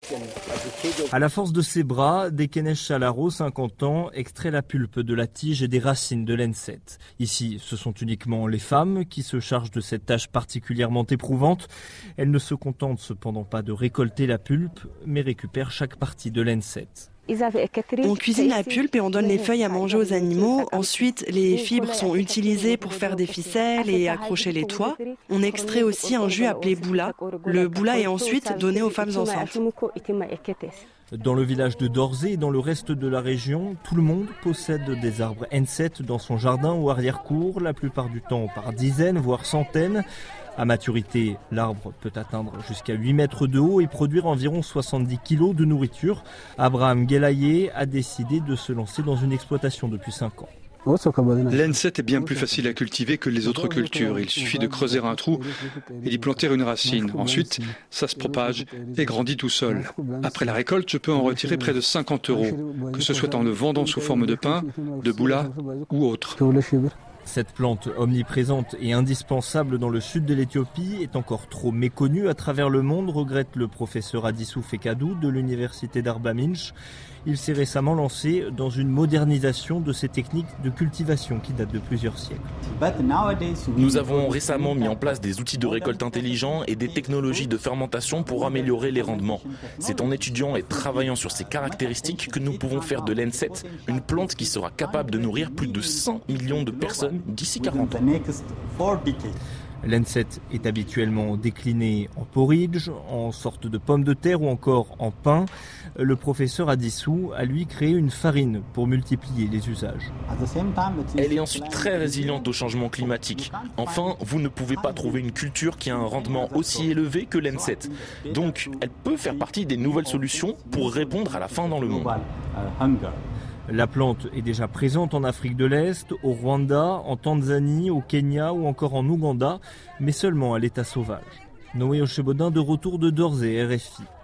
À la force de ses bras, Dekenesh Chalaro, 50 ans, extrait la pulpe de la tige et des racines de l'N7. Ici, ce sont uniquement les femmes qui se chargent de cette tâche particulièrement éprouvante. Elles ne se contentent cependant pas de récolter la pulpe, mais récupèrent chaque partie de l'N7. On cuisine la pulpe et on donne les feuilles à manger aux animaux. Ensuite, les fibres sont utilisées pour faire des ficelles et accrocher les toits. On extrait aussi un jus appelé boula. Le boula est ensuite donné aux femmes enceintes. Dans le village de Dorzé et dans le reste de la région, tout le monde possède des arbres N7 dans son jardin ou arrière-cour, la plupart du temps par dizaines, voire centaines. À maturité, l'arbre peut atteindre jusqu'à 8 mètres de haut et produire environ 70 kilos de nourriture. Abraham Gelaye a décidé de se lancer dans une exploitation depuis 5 ans. L'N7 est bien plus facile à cultiver que les autres cultures. Il suffit de creuser un trou et d'y planter une racine. Ensuite, ça se propage et grandit tout seul. Après la récolte, je peux en retirer près de 50 €, que ce soit en le vendant sous forme de pain, de boula ou autre. Cette plante omniprésente et indispensable dans le sud de l'Éthiopie est encore trop méconnue à travers le monde, regrette le professeur Adissou Fekadou de l'université d'Arba Minch. Il s'est récemment lancé dans une modernisation de ces techniques de cultivation qui datent de plusieurs siècles. Nous avons récemment mis en place des outils de récolte intelligents et des technologies de fermentation pour améliorer les rendements. C'est en étudiant et travaillant sur ces caractéristiques que nous pouvons faire de l'N7 une plante qui sera capable de nourrir plus de 100 millions de personnes d'ici 40 ans. L'N7 est habituellement décliné en porridge, en sorte de pomme de terre ou encore en pain. Le professeur Adissou a lui créé une farine pour multiplier les usages. Elle est ensuite très résiliente au changement climatique. Enfin, vous ne pouvez pas trouver une culture qui a un rendement aussi élevé que l'N7. Donc, elle peut faire partie des nouvelles solutions pour répondre à la faim dans le monde. La plante est déjà présente en Afrique de l'Est, au Rwanda, en Tanzanie, au Kenya ou encore en Ouganda, mais seulement à l'état sauvage. Noé Ochebodin de retour de Dorzé, RFI.